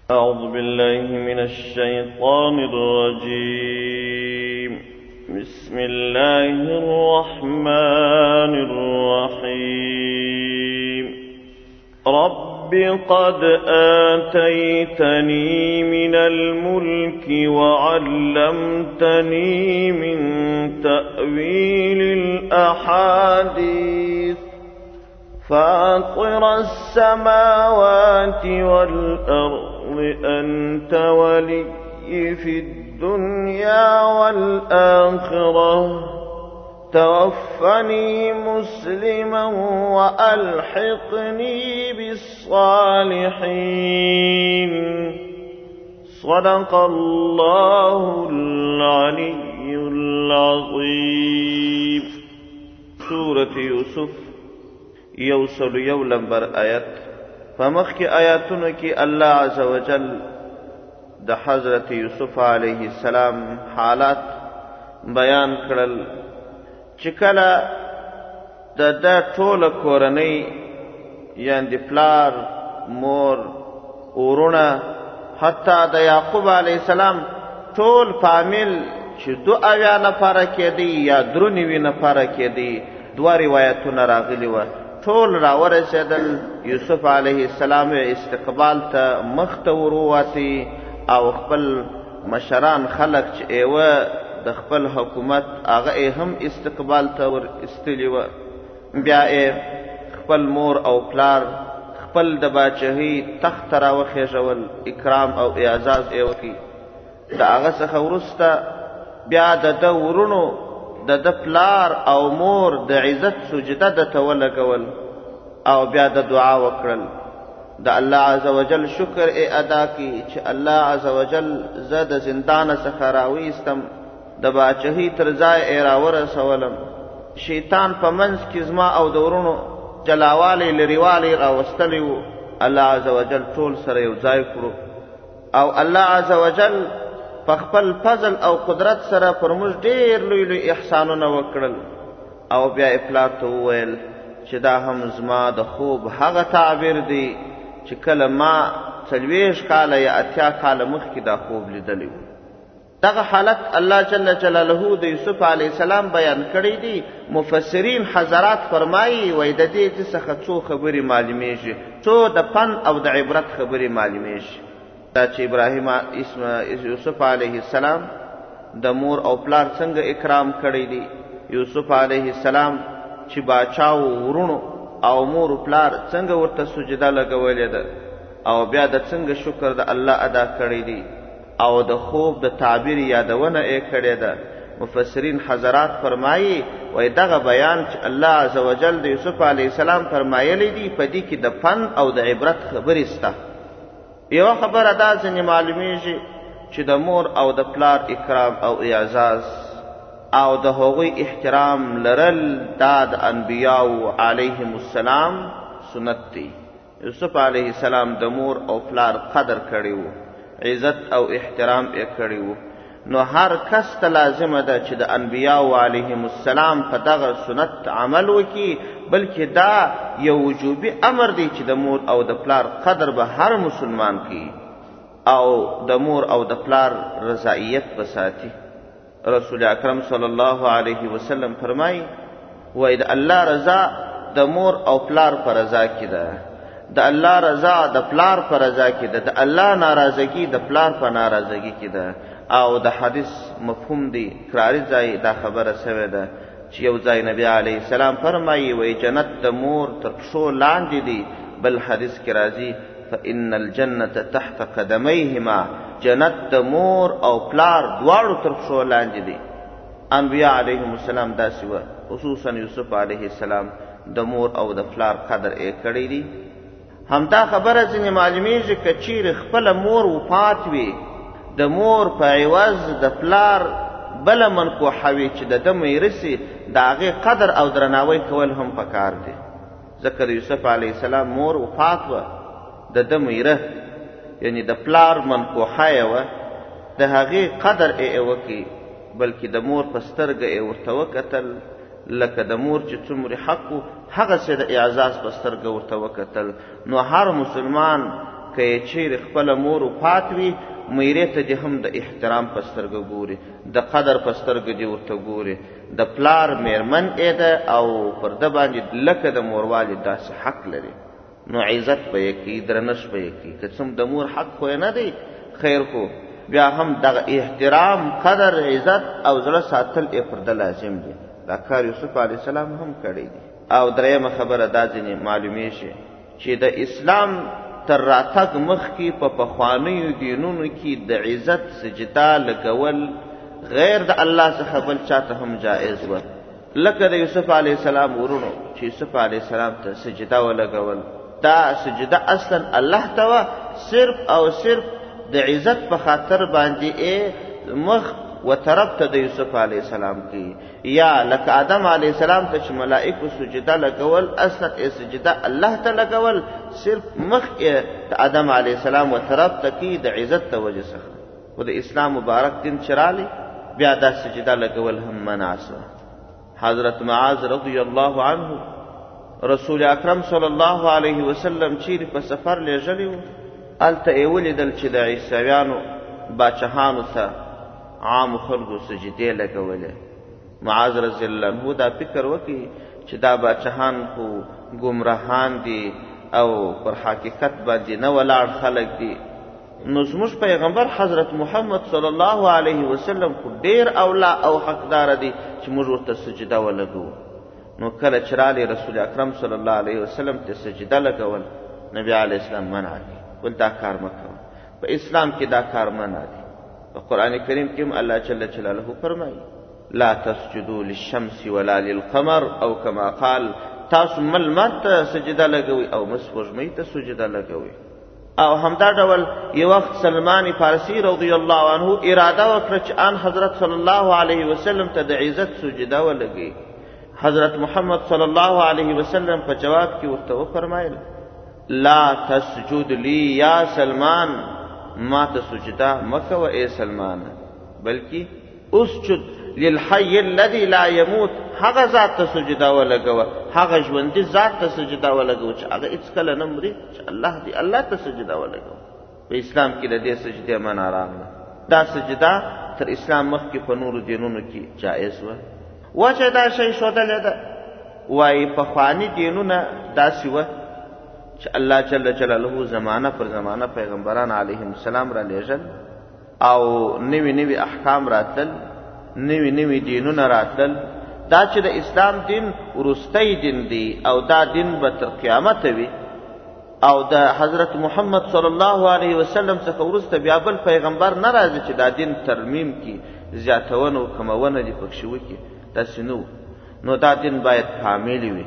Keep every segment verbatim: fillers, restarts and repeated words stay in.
أعوذ بالله من الشيطان الرجيم. بسم الله الرحمن الرحيم. رب قد آتيتني من الملك وعلمتني من تأويل الأحاديث فاطر السماوات والأرض أنت ولي في الدنيا والآخرة توفني مسلما وألحقني بالصالحين. صدق الله العلي العظيم. سورة يوسف یوسل یو لمبر آیت. فمخ کی آیاتونو کی اللہ عز وجل د حضرت یوسف علیہ السلام حالات بیان کړل چې کله د د ټوله کورنۍ یعنی پلار مور ورونه حتی د یعقوب علیہ السلام ټول فامیل چې دو اویا نفره کېدی یا درو نوي نفره کېدی دوه روایتونه راغلي وه ټول راورسېدل. یوسف علیه السلام استقبال ته مخ ته ورووتی او خپل مشران خلق چې ایوه د خپل حکومت هغه هم استقبال ته ور استلي وه. بیا خپل مور او پلار خپل د باچهۍ تخت ته راوخېژول، اکرام او اعزاز یې وکړي. د هغه څخه وروسته بیا د ده ورونو د د پلار او مور د عزت سجده د ته ولګول او بیا د دعا وکړل د الله عز وجل شکر ای ادا کی چې الله عز وجل زه د زندان څخه راویستم، د باچهۍ تر ځای ای راورسولم. شیطان په منځ کې زما او د ورونو جلاوالی لرېوالی راوستلی و، الله عز وجل ټول سره یو ځای کړو او الله عز وجل په خپل فضل او قدرت سره پر موږ ډېر لوی لوی احسانونه وکړل. او بیا یې پلار ته وویل چې دا هم زما د خوب هغه تعبیر دی چې کله ما څلوېښت کاله یا اتیا کاله مخکې دا خوب لیدلی و. دغه حالت الله جل جلاله د یوسف علیه السلام بیان کړی دی. مفسرین حضرات فرمایي وایي د دې څخه څو خبرې معلومیږي، څو د فن او د عبرت خبرې معلومیږي. دا چې ابراهیم اسم یوسف علیه السلام د مور او پلار څنګه اکرام کړی دی، یوسف علیه السلام چې باچاو ورونو او مور پلار څنګه ورته سجده لګولې ده او بیا د څنګه شکر د الله ادا کړی دی او د خوب د تعبیر یادونه یې کړې ده. مفسرین حضرات فرمایي وایي دغه بیان چې الله عز وجل د یوسف علیه السلام فرمایلی دی په دې کې د فن او د عبرت خبرې شته. یوه خبره دا ځینې معلومیږي چې د مور او د پلار اکرام او اعزاز او د هغوی احترام لرل دا د انبیاو علیهم السلام سنت دی. یوسف علیه السلام د مور او پلار قدر کړی و، عزت او احترام یې کړی و. نو هر کس ته لازمه ده چې د انبیاو علیهم السلام په دغه سنت عمل وکړي، بلکې دا یو وجوبي امر دی چې د مور او د پلار قدر به هر مسلمان کوي او د مور او د پلار رضایت بساتي. رسول اکرم صلی الله علیه وسلم فرمایي وایي د الله رضا د مور او پلار پر رضا کې ده، د الله رضا د پلار پر رضا کې ده، د الله ناراضگی د پلار په ناراضگی کې ده. او د حدیث مفهوم دی کراری ځای دا خبره سوې ده چې یو ځای نبی علیه السلام فرمایي وایي جنت د مور تر پښو لاندې دی. بل حدیث کې راځي فإن الجنة تحت قدمیهما، جنت د مور او پلار دواړو تر پښو لاندې دی. انبیاء علیهم السلام داسې وه، خصوصا یوسف علیه السلام د مور او د پلار قدر یې کړی دی. همدا خبره ځینې معلومیږي که چیرې خپله مور وفات وي د مور په عوض د پلار بله منکوحه وي چې د ده میرسي د هغې قدر او درناوی کول هم پکار دی. ځکه د یوسف علیه السلام مور وفات وه، د ده میره یعنی د پلار منکوحه یې وه، د هغې قدر یې وکړي، بلکې د مور په سترګه یې ورته وکتل لکه د مور چې څومره حق و هغسې د اعزاز په سترګه ورته وکتل. نو هر مسلمان که چیرې خپله مور وفات وي میرې ته دې هم د احترام په سترګه ګوري، د قدر په سترګه دې ورته ګوري. د پلار میرمن یې ده او پر ده باندې لکه د موروالي داسې حق لري. نو عزت به یې کوي، درنښت به یې کوي. که څوم د مور حق خو یې نه دی خیر، خو بیا هم دغه احترام، قدر، عزت او زړه ساتل یې پر ده لازم دي. دا کار یوسف علیه السلام هم کړی دی. او درېیمه خبره دا ځینې معلومیږي چې د اسلام تر راتګ مخکې په پخوانیو دینونو کې د عزت سجده لګول غیر د الله څخه بل چاته هم جائز و. لکه د یوسف علیه السلام ورونو چې یوسف علیه السلام ته سجده ولګول، دا سجده اصلا الله ته وه، صرف او صرف د عزت په خاطر باندې مخ و طرف ته د یوسف علیه السلام کی. یا لکه آدم علیه السلام ته چې ملائکو سجده لګول، اصلا ای سجده الله ته لګول، صرف مخ د آدم علیه السلام و طرف ته کی د عزت د وجه څخه. خو د اسلام مبارک دین چې رالی بیا دا سجده لګول هم منع سوه. حضرت معاذ رضی الله عنه رسول اکرم صلی الله علیه وسلم چیرې په سفر لیږلی و، هلته یې ولیدل چې د عیسویانو باچهانو ته عام خلکو سجدې لګولې. معاذ رضی الله عنه دا فکر وکړي چې دا باچهان خو ګمراهان دي او پر حقیقت باندې نه ولاړ خلک دي. نو زموږ پیغمبر حضرت محمد صلی الله علیه وسلم خو ډیر اولا او حقدار دی چې موږ ورته سجده ولګو. نو کله چې رالی رسول اکرم صلی الله علیه وسلم ته سجده لګول، نبی علیه السلام منع کړي، ول دا کار مه کوه. په اسلام کې دا کار منع دی. په قرآن کریم کې هم الله جل جلاله فرمایي لا تسجدوا للشمس ولا للقمر، او کما قال تاسو مل لمر ته سجده لګوئ او مه سپوږمۍ ته سجده لګوئ. او همدا ډول یو وخت سلمان فارسی رضی الله عنه اراده وکړه چې ان حضرت صلی الله علیه وسلم ته د عزت سجده ولګي. حضرت محمد صلی الله علیه وسلم په جواب کې ورته وفرمایل لا تسجد لی یا سلمان، ما ته سجده مکوه ای سلمان، بلکې اسجد للحي الذي لا يموت، هغه ذات ته سجده ولګوه، هغه ژوندي ذات ته سجده ولګوه چې هغه هېڅکله نه مري، چې الله دی، الله ته سجده ولګوه. په اسلام کې د دې سجدې منع راغله. دا سجده تر اسلام مخکې په نورو دینونو کې جائز وه. وجه دا شی ښودلې ده، وایي پخواني دینونه داسې وه چې الله جل جلاله زمانه پر زمانه پیغمبران علیهم السلام را لیږل او نوي نوي احکام راتلل، نوی نوی دینونه راتلل. دا چې د اسلام دین وروستی دین دی او دا دین به تر قیامت وي، او د حضرت محمد صلی الله علیه وسلم څخه وروسته بیا بل پیغمبر نه راځي چې دا دین ترمیم کی، زیاتونه او کمونه دي پکښې وکړي، داسې نه. نو دا دین باید کامل وي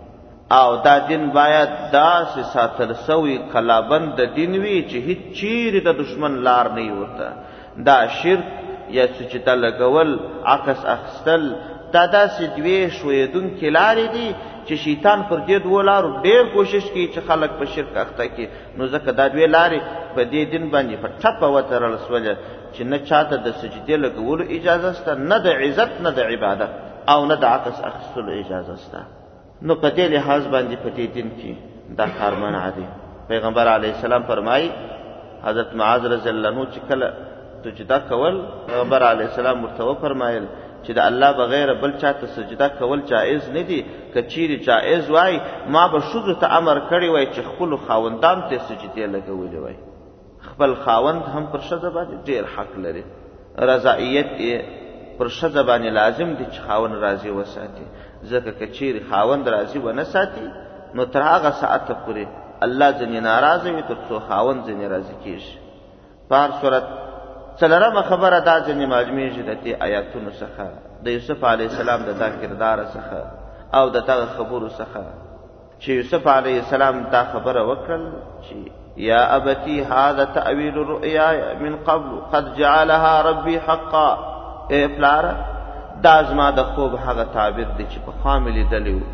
او دا دین باید داسې ساتل سوی قلابند د دین وي چې هیڅ چیرې د دشمن لار نه وي ورته. دا شرک یا سجده لګول، عکس اخیستل، دا داسې دوې ښویېدونکې لارې دي چې شیطان پر دې دوو لارو ډېر کوشش کوي چې خلک په شرک اخته کړي. نو ځکه دا دوې لارې په دې دین باندې په ټپه وتړل سولې چې نه چاته د سجدې لګولو اجازه شته، نه د عزت، نه د عبادت، او نه د عکس اخیستلو اجازه شته. نو په دې لحاظ باندې په دې دین کې دا کار منع دی. پیغمبر علیه السلام فرمایي حضرت معاذ رضی الله عنه چې کله سجده کول، پیغمبر علیه السلام ورته وفرمایل چې د الله بغیر بل چاته سجده کول جائز نه دي. که چیرې جائز وای ما به ښځو ته امر کړی وای چې خپلو خاوندانو ته سجدې لګولې وای. خپل خاوند هم پر ښځه باندې ډېر حق لري، رضایت یې پر ښځه باندې لازم دي چې خاوند راضي وساتي. ځکه که چیرې خاوند راضي ونه ساتي نو تر هغه ساعته پورې الله ځینې ناراضه وي تر څو خاوند ځینې راضي کېږي. په هر صورت څلورمه خبره دا ځینې معلومیږي د دې آیاتونو څخه، د یوسف علیه السلام د دا کردار څخه او د دغه خبرو څخه چې یوسف علیه السلام دا خبره وکړل چې یا ابتی هذا تأویل الرؤیا من قبل قد جعلها ربی حقا، ای پلاره دا زما د خوب هغه تعبیر دی چې پخوا مې لیدلی و.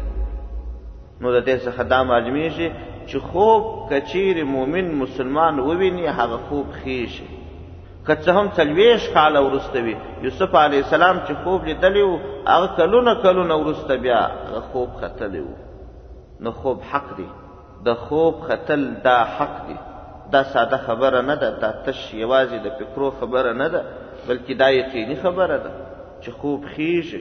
نو د دې څخه دا معلومیږي چې خوب که چیرې مؤمن مسلمان وویني هغه خوب خیږي، که څه هم څلوېښت کاله وروسته وي. یوسف علیه السلام چې خوب لیدلی و هغه کلونه کلونه وروسته بیا هغه خوب ختلی و. نو خوب حق دی، د خوب ختل دا حق دی، دا ساده خبره نه ده، دا تش یوازې د فکرو خبره نه ده، بلکې دا یقیني خبره ده چې خوب خیږي.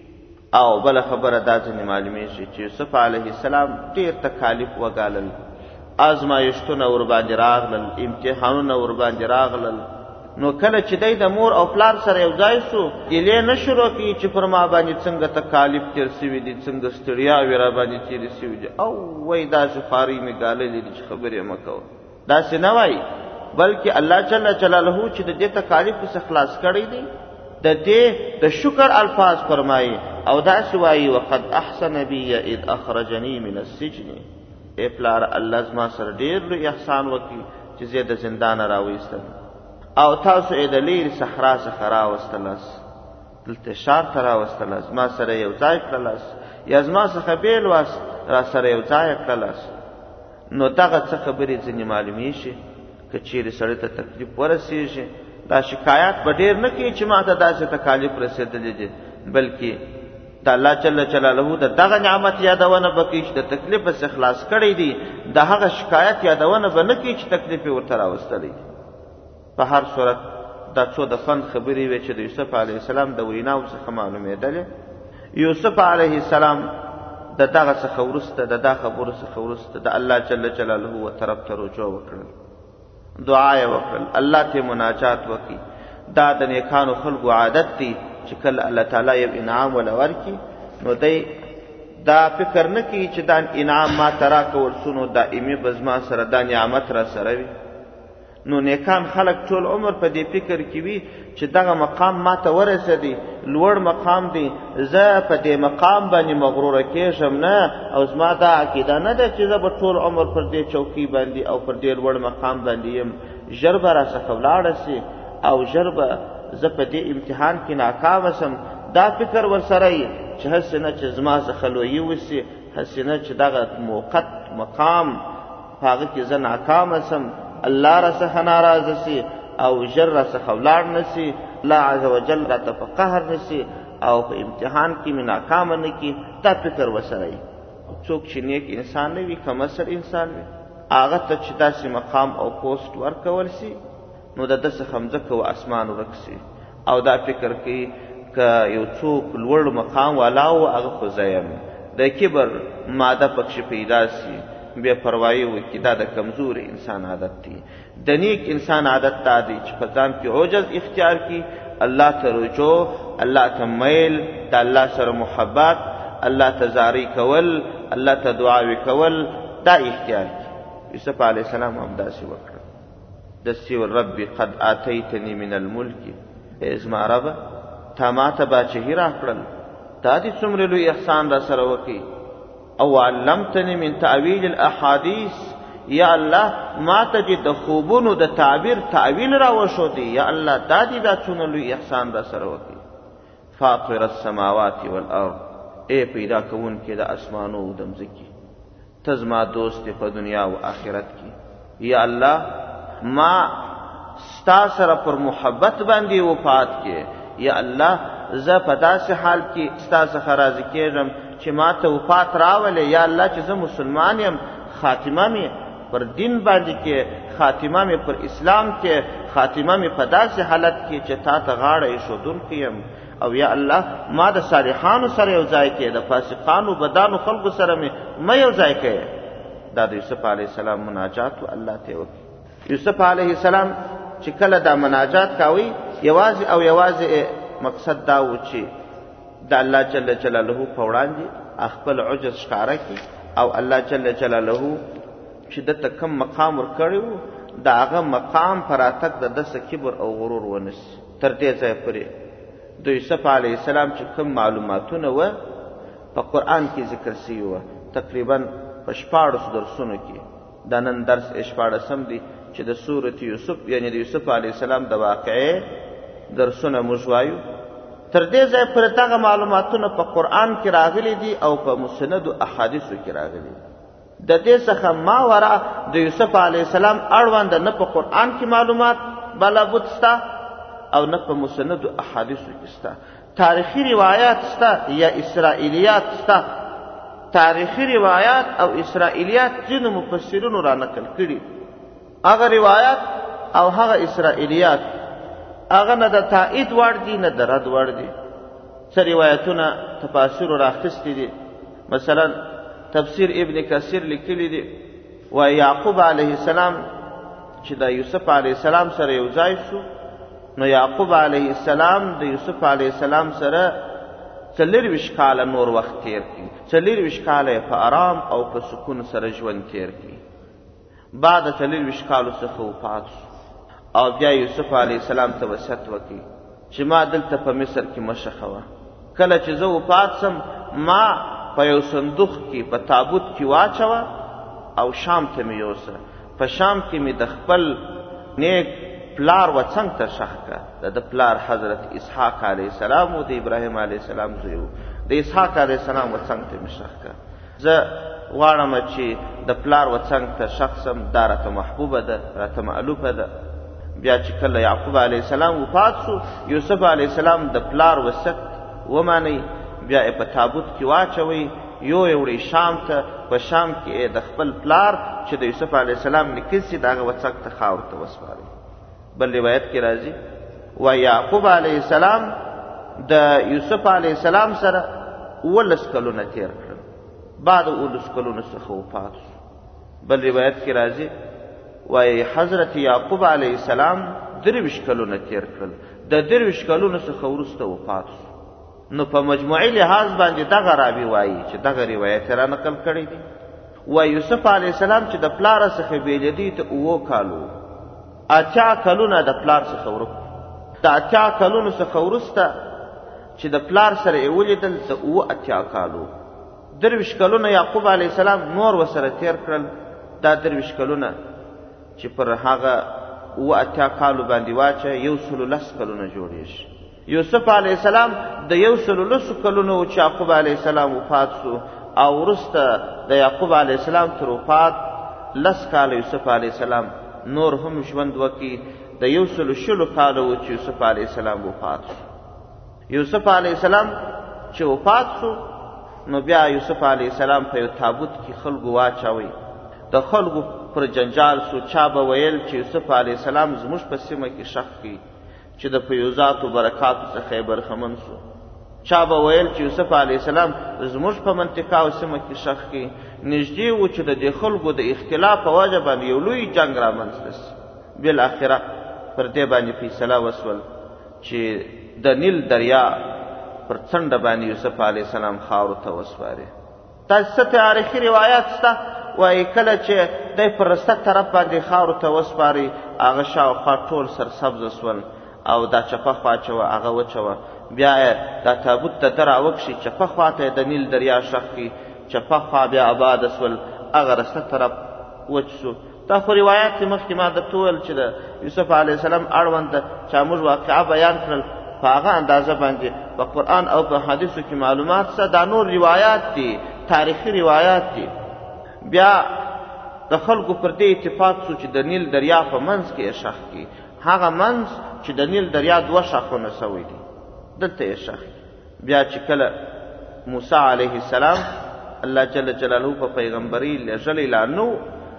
او بله خبره دا ځینې معلومیږي چې یوسف علیه السلام ډېر تکالیف وګالل، آزمایښتونه ورباندې راغلل، امتحانونه ورباندې راغلل. نو کله چې دی د مور او پلار سره یو ځای سو، ګیلې نه شروع کړي چې پر ما باندې څنګه تکالیف تېر سوي دي، څنګه ستړیاوې را باندې تېرې سوي دي، او وایي داسې خوارۍ مې ګاللې دي چې خبرې مه کوه. داسې نه وایي، بلکې الله جل جلاله چې د دې تکالیفو څخه خلاص کړی دی، د دې د شکر الفاظ فرمایي او داسې وایي وقد احسن بي اذ اخرجني من السجن. ای پلار، الله زما سره ډېر لوی احسان وکړي چې زه د زندانه راویستم او تاسو یې د لیرې صحرا څخه راوستلاست، دلته ښار ته راوستلاست، ما سره یو ځای کړلاست، یا زما څخه بېل واست را سره یو ځای کړلاست. نو دغه څه خبرې ځینې معلومیږي که چیرې سړی ته تکلیف ورسېږي، دا شکایات به ډېر نه کوي چې ما ته داسې تکالیف رسېدلي دي، بلکې د الله جل جلاله د دغه نعمت یادونه به کوي چې د تکلیف څخه خلاص کړی دی، د هغه شکایت یادونه به نه کوي چې تکلیف یې ورته راوستلی دی. په هر صورت دا څو د فن خبرې وې چې د یوسف علیه السلام د ویناو څخه معلومېدلې. یوسف علیه السلام د دغه څخه وروسته، د دا خبرو څخه وروسته د الله جل جلاله و طرف ته رجوع وکړل، دعا یې وکړل، الله ته مناجات وکړي. دا د نیکانو خلکو عادت دی چې کله الله تعالی یو انعام ولا ورکړي نو دی دا فکر نه کوي چې دا انعام ما ته راکول سو نو دائمي به زما سره دا نعمت را سره وي. نو نیکان خلق ټول عمر په دې فکر کې وي چې دغه مقام ما ته ورسېدی، لوړ مقام دی، زه په دې مقام باندې مغروره کېږم نه، او زما دا عقیده نه ده چې زه به ټول عمر پر دې چوکۍ باندې او پر دې لوړ مقام باندې یم، ژر به راڅخه ولاړه سي او ژر به زه په دې امتحان کې ناکامه سم. دا فکر ورسره یي چې هسې نه چې زما څخه لویي وسي، هسې نه چې دغه موقت مقام په هغه کې زه ناکامه سم، الله را څخه ناراضه سي او ژر را څخه ولاړ نه سي، الله عز وجل راته په قهر نه سي او په امتحان کې مې ناکامه نه کړي. دا فکر ورسره یي. څوک چې نیک انسان نه وي، کمسر انسان وي، هغه ته چې داسې مقام او پوسټ ورکول سي نو د ده څخه مځکه و اسمان ورک سي، او دا فکر کوي که یو څوک لوړ مقام والا و هغه خو زه یم. د کبر ماده پکښې پیدا سي، بے پروايي وکړي، دا د کمزور انسان عادت دی. د نیک انسان عادت دا دی چې په ځان کې عجز اختیار کړي، الله ته رجوع، الله ته میل، د الله سره محبت، الله ته زاری کول، الله ته دعاوې کول، دا اختیار کړي. یوسف علیه السلام هم داسې وکړه. دسې ویل ربي قد آتیتنی من الملک، ای زما ربه تا ما ته باچهي راکړل، دا دې څومره لوی احسان را سره وکړي. او علمتنی من تعویل الاحادیث، یا الله ما ته دې د خوبونو د تعبیر تعویل را وښودی، یا الله دا دې دا څومره لوی احسان را سره وکړي. فاطر السماوات والارض، ای پیدا کوونکې د اسمانو او د مځکې، ته زما دوست په دنیا او آخرت کې. یا الله ما ستا سره پر محبت باندې وفات کې، یا الله زه په داسې حال کې ستا څخه راضي کېږم چې ما ته وفات راولې، یا الله چې زه مسلمان یم، خاتمه مې پر دین باندې کې، خاتمه مې پر اسلام کې، خاتمه مې په داسې حالت کې چې تا ته غاړه ایښودونکی یم. او یا الله ما د صالحانو سره یو ځای کې، د فاسقانو بدانو خلکو سره مې مه یو ځای کې. دا د یوسف علیه السلام مناجات و الله ته وکړي. یوسف علیه السلام چې کله دا مناجات کاوی، یوازې او یوازې مقصد دا و چې د الله جل جلاله په وړاندې خپل عجز ښکاره کړي، او الله جل جلاله چې دته کوم مقام ورکړی و د هغه مقام پر راتګ د ده څه کبر او غرور ونسي. تر دې ځایه پورې د یوسف علیه السلام چې کوم معلوماتونه وه په قرآن کې ذکر سوي وه، تقریبا په شپاړسو درسونو کې. دا نن درس شپاړسم دی چې د سورة یوسف یعنی د یوسف علیه السلام د واقعې درسونه موږ وایو. تر دې ځایه پورې دغه معلوماتونه په قرآن کې راغلي دي او په مسندو احادیثو کې راغلي دي. د دې څخه ما ورا د یوسف علیه السلام اړوند نه په قرآن کې معلومات بلا بد ستا او نه په مسندو احادیثو کې ستا. تاریخي روایات ستا یا اسرائیلیات ستا. تاریخي روایات او اسرائیلیات ځینو مفسرینو را نقل کړي هغه روایت او هغه اسرائیلیات هغه نه د تایید وړ دي نه د رد وړ دي. څه روایتونه تفاسیر راخیستي دي، مثلا تفسیر ابن کثیر لیکلی دی و یعقوب علیه السلام چې د یوسف علیه السلام سره یو ځای شو، نو یعقوب علیه السلام د یوسف علیه السلام سره څلېرویشت کاله نور وخت تیر کړي، څلېرویشت کاله په آرام او په سکون سره ژوند تیر کړي. بعد څلېرویشت کالو څخه وفات شو او بیا یوسف علیه السلام ته وصیت وکړي چې ما دلته په مصر کې مه ښخوه، کله چې زه وفات سم ما په یو صندوق کې په تابوت کې واچوه او شام ته مې یوسه، په شام کې مې د خپل نیک پلار و څنګ ته ښخ کړه. د پلار حضرت اسحاق علیه السلام و د ابراهیم علیه السلام زوی و، د اسحاق علیه السلام و څنګ ته مې ښخ کړه. زه غواړم چې د پلار و څنګ ته ښخ سم، دا راته محبوبه ده، راته مألوفه ده. بیا چې کله یعقوب علیه السلام وفات شو، یوسف علیه السلام د پلار وصیت ومانئ، بیا یې په تابوت کې واچوئ، یو یې وړئ شام ته، په شام کې د خپل پلار چې د یوسف علیه السلام نیکه سي د هغه و څنګ ته خاورو ته وسپارئ. بل روایت کې راځي و یعقوب علیه السلام د یوسف علیه السلام سره اوولس کلونه تیر کړل، بعد اوولس کلونو څخه وفات شو. بل روایت کې راځي وایي حضرت یعقوب علیه السلام درویشت کلونه تیر کړل، د درویشت کلونو څخه وروسته وفات شو. نو په مجموعي لحاظ باندې دغه راوي وایي چې دغه روایت را نقل کړی دی. و یوسف علیه السلام چې د پلار څخه بیلېدی ته اووه کالو، اتیا کلونه د پلار څخه ورک، د اتیا کلونو څخه وروسته چې د پلار سره یې ولیدل د اووه اتیا کالو. درویشت کلونه یعقوب علیه السلام نور ورسره تیر کړل، دا درویشت کلونه چې پر هغه اووه اتیا کالو باندې واچه یو سلو لس کلونه جوړېږي. یوسف علیه السلام د یو سلو لسو کلونو چې یعقوب علیه السلام وفات شو او وروسته د یعقوب علیه السلام تر وفات لس کاله یوسف علیه السلام نور هم ژوند وکړي. د یو سلو شلو کالو چې یوسف علیه السلام وفات شو. یوسف علیه السلام چې وفات شو نو بیا یوسف علیه السلام په یو تابوت کې خلکو واچوئ، د خلکو پر جنجال شو. چا به ویل چې یوسف علیه السلام زموږ په سیمه کې ښخ کړي چې د فیوزاتو برکاتو څخه یې برخمن شو. چا به ویل چې یوسف علیه السلام زموږ په منطقه او سیمه کې ښخ کړي. نږدې و چې د دې خلکو د اختلاف په وجه باندې یو لوی جنګ رامنځته شي. بالاخره پر دې باندې فیصله وسول چې د نیل دریا پر څنډه باندې یوسف علیه السلام خاورو ته وسپاري. تاسو ته تاریخي روایات شته وایي کله چې دی پر رسته طرف باندې خاورو ته وسپاري، هغه شاوخوا ټول سرسبزه سول او دا چپه خوا چې وه هغه وچوه. بیا یې دا تابوت ته ده راوکشي، چپه خوا ته یې د نیل دریا ښخ کړي، چپه خوا بیا آباده سول، هغه رسته طرف وچ سو. دا خو روایات چې مخکې ما درته وویل چې د یوسف علیه السلام اړونده چا موږ واقعه بیان کړل، په هغه اندازه باندې په قرآن او په حدیثو کې معلومات شته. دا نور روایات دي، تاریخي روایات دي. بیا د خلکو پر دې اتفاق شو چې د نیل دریا په منځ کې یې ښخ کړي. هغه منځ چې د نیل دریا دوه شاخونه سوی دي دلته یې ښخ. بیا چې کله موسی علیه السلام الله جل جلاله په پیغمبري لېږلی لا نو،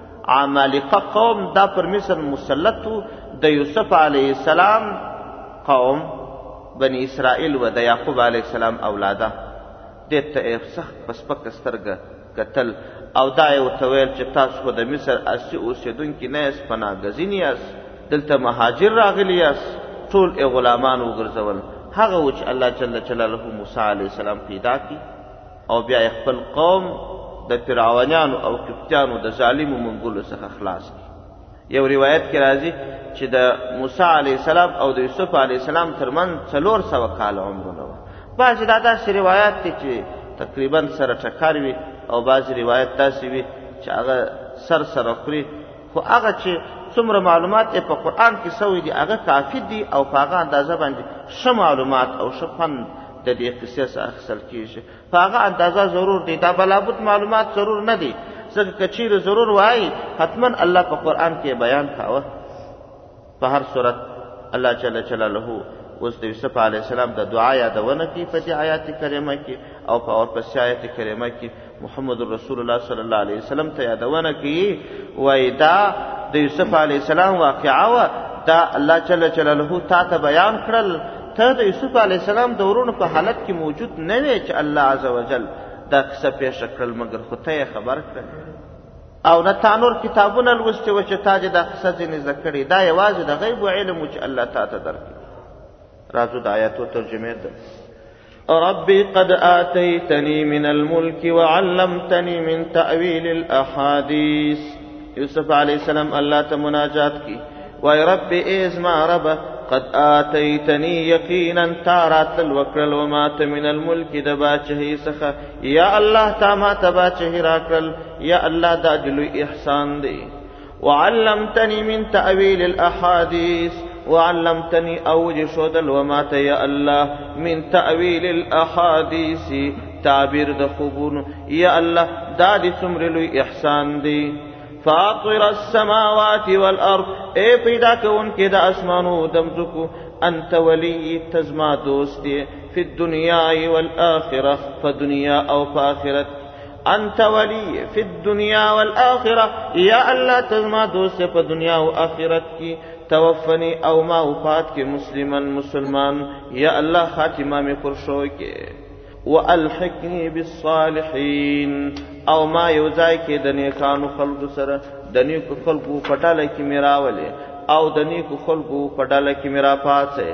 عمالقه قوم دا پر مصر مسلط و. د یوسف علیه السلام قوم بني اسرائیل و د یعقوب علیه السلام اولاده دې ته یې سخت په سپکه سترګه کتل او دا یې ورته ویل چې تاسو خو د مصر اصلي اوسېدونکي نه یاست، پناهګزین یاست، دلته مهاجر راغلي یاست. ټول یې غلامان وګرځول. هغه و چې الله جل جلاله موسی علیه السلام پیدا کړي او بیا یې خپل قوم د فرعونیانو او قبطیانو د ظالمو منګولو څخه خلاص کړي. یو روایت کې راځي چې د موسی علیه السلام او د یوسف علیه السلام ترمنځ څلور سوه کاله عمرونه وه. بعضې دا داسې روایات دي چې تقریبا سره ټکر وي او بعضې روایت داسې وي چې هغه سر سره خوري، خو هغه چې څومره معلومات یې په قرآن کې سوي دي هغه کافي دي او په هغه اندازه باندې ښه معلومات او ښه خوند د دې قصې څخه اخیستل کېږي. په هغه اندازه ضرور دی، دا بلابد معلومات ضرور نه دي، ځکه که چیرې ضرور وایي حتما الله په قرآن کې بیان کاوه. په هر صورت الله جل جلاله اوس د یوسف علیه السلام د دعا یادونه کوي په دې آیات کریمه کې او په ورپسې آیات کریمه کې محمد رسول الله صلی الله علیه وسلم ته یادونه کوي. وایي دا د یوسف علیه السلام واقعه وه، دا الله جل جلاله تا ته بیان کړل. ته د یوسف علیه السلام د ورونو په حالت کې موجود نه وې چې الله عز وجل دا قصه پیښه کړل، مګر خو ته یې خبر کړل او نه تا نور کتابونه لوستي وه چې تا دې دا قصه ځینې زده کړې. دا یوازې د غیب علم و چې الله تا ته درکړي. راځو د آیاتو ترجمې ته. ربي قد آتيتني من الملك وعلمتني من تأويل الأحاديث. یوسف علیہ السلام اللہ تا مناجات کی وای رب ازما رب قد آتيتني يقينا تارات الوكرل ومات من الملك دباچه سخا یا اللہ تا ما تباچه راکرل یا اللہ دا جلوی احسان دی. وعلمتني من تأويل الأحاديث وعلمتني أوج شودل ومات يا الله من تأويل الأحاديث تعبير دخوبون يا الله دادي سمرلو إحسان دي. فاطر السماوات والأرض اے پیدا کون کے دا اسمانو دمزکو انت ولی تزما دوستی في الدنيا والآخرة فدنيا او فآخرت. انت ولی فی الدنیا والآخرہ یا اللہ تزما دوست پا دنیا و آخرت کی. توفنی او ما وفات کے مسلمن مسلمان یا اللہ خاتمہ میں پرشو کے. والحقنی بالصالحین او ما یوزائی کے دنیکانو خلق سر دنیکو خلقو پٹالے کی میراولے او دنیکو خلقو پٹالے کی میرا پاسے.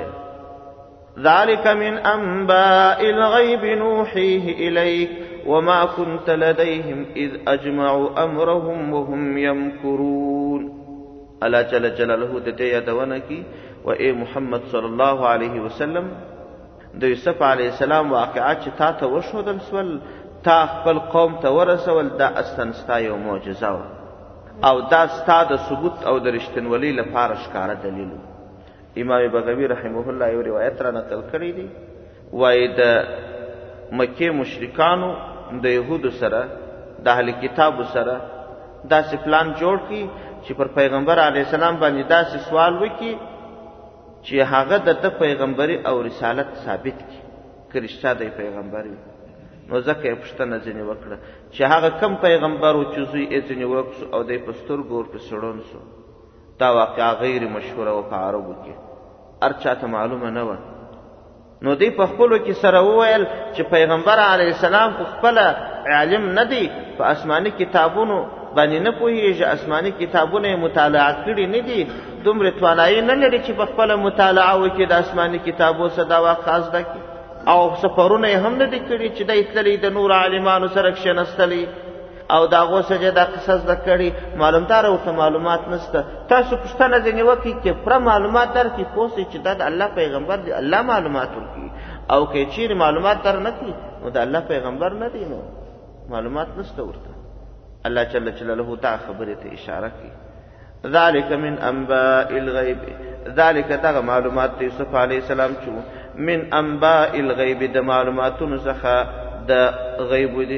ذلك من انباء الغیب نوحیه الیک وما كنت لديهم اذ اجمعوا امرهم وهم يمكرون. اللہ جل جلالہ دتے یادونه کی و اے محمد صلی الله علیه وسلم د یوسف علیه السلام واقعات چې تا ته وشودل سول تا خپل قوم ته ورسول، دا استنستا یو معجزه او دا ستا د ثبوت او د رښتینولۍ لپاره ښکاره دلیل. امام بغوی رحمه الله یو روایت را نقل کړی دی، وایي د مکې مشرکانو د یهودو سره د اهل کتابو سره داسې پلان جوړ کړي چې پر پیغمبر علیه السلام باندې داسې سوال وکړي چې هغه د پیغمبري او رسالت ثابت کړي که رښتیا دی پیغمبر وي. نو ځکه یې پوښتنه ځینې وکړه چې هغه کم پیغمبر و چې زوی یې ځینې ورک سو او دی په سترګو ورپسې ړوند سو. دا واقعه غیر مشهوره وه په عربو کې، هر چاته معلومه نه وه. نو دی په خپلو کې سره وویل چې پیغمبر علیه السلام خو خپله عالم نه دی، په آسماني کتابونو باندې نه پوهېږي، آسماني کتابونه یې مطالعه کړي نه دي، دومره توانایي نه لري چې په خپله مطالعه وکړي د آسماني کتابو څه دا واقعه زده کړي، او سفرونه یې هم نه دي کړي چې دی تللی د نور عالمانو سره کښېنستلی او د هغو څخه دا قصه زده کړي. معلومداره ورته معلومات نشته. تاسو پوښتنه ځینې وکړئ چې پوره معلومات درکړي، پوه سئ چې دا د الله پیغمبر دی، الله معلومات ورکړي. او که چیرې معلومات در نه کړي نو د الله پیغمبر نه دی، نو معلومات نشته ورته. الله جل جلاله دا خبرې ته اشاره کوي. ذلك من انباء الغیب، ذلك دغه معلومات د یوسف علیه السلام چې من انباء الغیب د معلوماتونو څخه د غیب دي.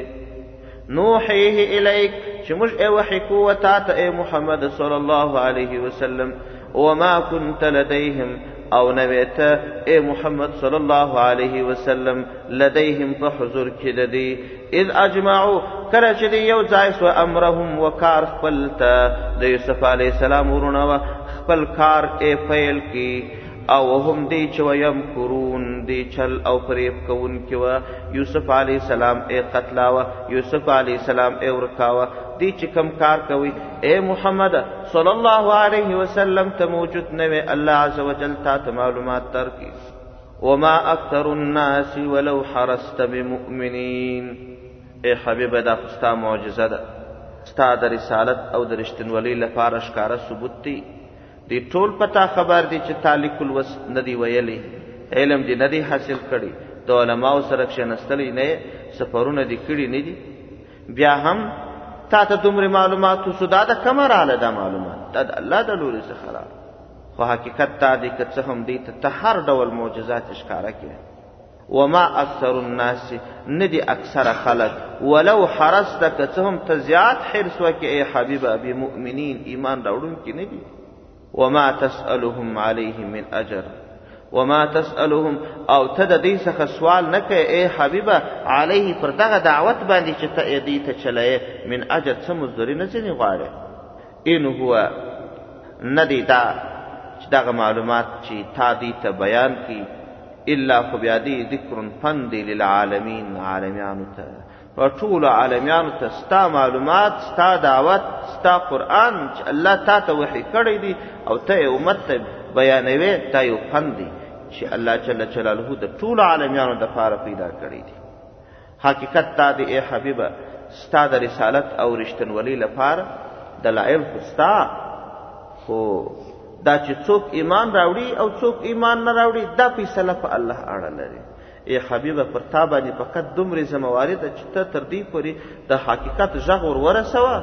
نوحیه الیک چې موږ ای وحی کوو تا ته ای محمد صلی الله علیه وسلم. وما كنت لديهم او نویت اے محمد صلی اللہ علیہ وسلم لدیهم په حضور کې د دې اذ اجمعوا کله چې دی یو ځای سو امرهم وکار خپل ته د یوسف علیہ السلام ورونه خپل کار ای فیل کی او هم دی چې ويمکرون دی چل او فریب کون کې و یوسف علیہ السلام ای قتلاوه یوسف علیہ السلام ای ورکاوه دی چې کم کار کوي اے محمد صلی اللہ علیہ وسلم ته موجود نوے اللہ عز وجل تا ته معلومات ترکی. وما اکثر الناس ولو حرست بمؤمنین. اے حبیب دا خستا معجزه ده، ستا د رسالت او د رښتینولۍ لپاره ښکاره ثبوت دی. دی ټول پتا خبر دی چې تالیک الوس ندی ویلی، علم دی ندی حاصل کړي، د علماو سره کښېنستلی نه، سفرونه دی کړي نه دي، بیا هم تا ته دومره معلومات وسو. دا د کومه راله دا معلومات؟ دا د الله د لورې څخه راله. خو حقیقت دا دی که څه هم دی ته هر ډول معجزات ښکاره کړي. وما اکثر الناس ندی اکثر خلق ولو حرصت که څه هم ته زیات حرص وکړې ای حبیبه بمؤمنین ایمان راوړونکي نه دي. وما تسألهم عليه من اجر وما تسألهم او ته د دې څخه سوال نه کوې ای حبیبه علیه پر دغه دعوت باندې چې ته دې ته چلایې من اجر څه مزدوري نه ځینې غواړې. ان هو نه دی دا چې دغه معلومات چې تا دی ته بیان کی الا خو بیا دی ذکر فن دی للعالمین عالمیانو ته په ټولو عالمیانو ته ستا معلومات ستا دعوت ستا قرآن چې الله تا ته وحی کړی دی او ته یې امت ته بیانوې دا یو فن دی چې الله جل جلاله د ټولو عالمیانو دپاره پیدا کړی دی حقیقت دا دی ای حبیبه ستا د رسالت او رښتینولۍ لپاره دلایل خو ستا خو دا چې څوک ایمان راوړي او څوک ایمان نه راوړي دا فیصله په الله اړه لري ای حبیبه پر تا باندې فقط دومرې ذمواري ده چې ته تر دې پورې د حقیقت غږ ور ورسوه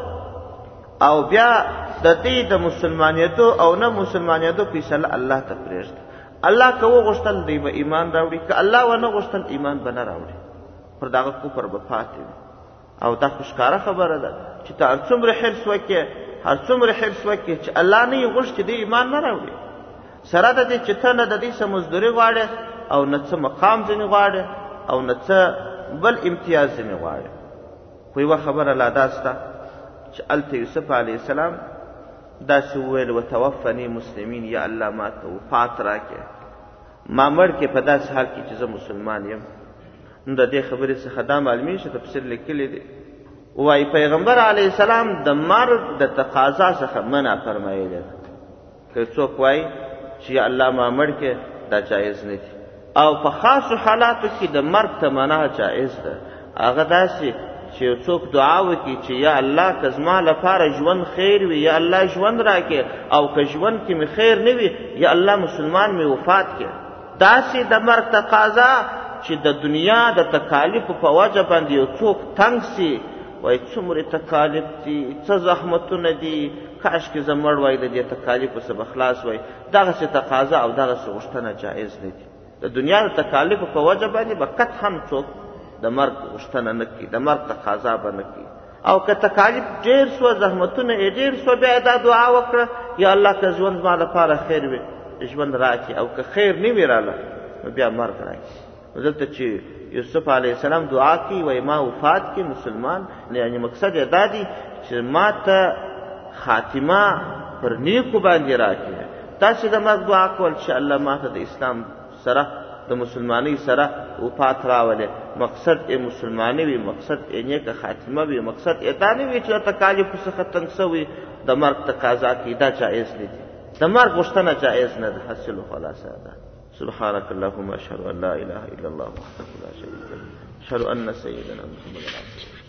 او بیا د دې د مسلمانیدو او نه مسلمانیدو فیصله الله ته پرېږده الله که وغوښتل دی به ایمان راوړي که الله ونه غوښتل ایمان به نه راوړي پر دغه کفر به پاتې وي او دا خو ښکاره خبره ده چې ته هر څومره حرص وکړې هر څومره حرص وکړې چې الله نه یې غوښت چې دی ایمان نه راوړي سره د دې چې ته نه د دې څه مزدوري غواړې او نه څه مقام ځینې غواړې او نه څه بل امتیاز ځینې غواړې خو یوه خبره لا دا سته چې هلته یوسف علیه السلام داسې وویل وتوفني مسلمین یا الله ما ته وفات راکړې ما مړ کې په داسې حال کې چې زه مسلمان یم نو د دې خبرې څخه دا معلومیږي چې تفسیر لیکلی دی وایي پیغمبر علیه السلام د مرګ د تقاضا څخه منع فرمایلې ده که څوک وایي چې یا الله ما مړ کې دا جایز نه دي او په خاصو حالاتو کې د مرګ تمنا جایز ده هغه داسې چې یو څوک دعا وکړي چې یا الله که زما لپاره ژوند خیر وي یا الله ژوند راکړي او که ژوند کې مې خیر نه وي یا الله مسلمان مې وفات کړي داسې د مرګ تقاضا چې د دنیا د تکالیفو په وجه باندې یو څوک تنګ سي وایي څومره تکالیف دي څه زحمتونه دي کاشکې زه مړ وای د دې تکالیفو څخه به خلاص وای دغسې تقاضا او دغسې غوښتنه جایز نه دي د دنیا د تکالیفو په وجه باندې به قطعا څوک د مرګ غوښتنه نه کوي د مرګ تقاضا به نه کوي او که تکالیف ډېر سوه زحمتونه یې ډېر سوه بیا دا دعا وکړه یا الله که ژوند زما لپاره خیر وي ژوند راکړي او که خیر نه وي راله نو بیا مرګ راکړي دلته چې یوسف علیه السلام دعا کوي وایي ما وفات کې مسلمان یعنی مقصد یې دا دی چې ما ته خاتمه پر نیکو باندې راکړي تاسې د مرګ دعا کول چې الله ما ته د اسلام سره د مسلمانۍ سره وفات راولې مقصد یې مسلمانۍ وي مقصد یې نیکه خاتمه وي مقصد یې دا نه وي چې د تکالیفو څخه تنګ سوي د مرګ تقاضا کوي دا جایز نه دي د مرګ غوښتنه جایز نه ده حاصل و خلاصه ده سبحانك اللهم اشهد ان لا اله الا الله وحده لا شريك له اشهد ان سيدنا محمد رسول الله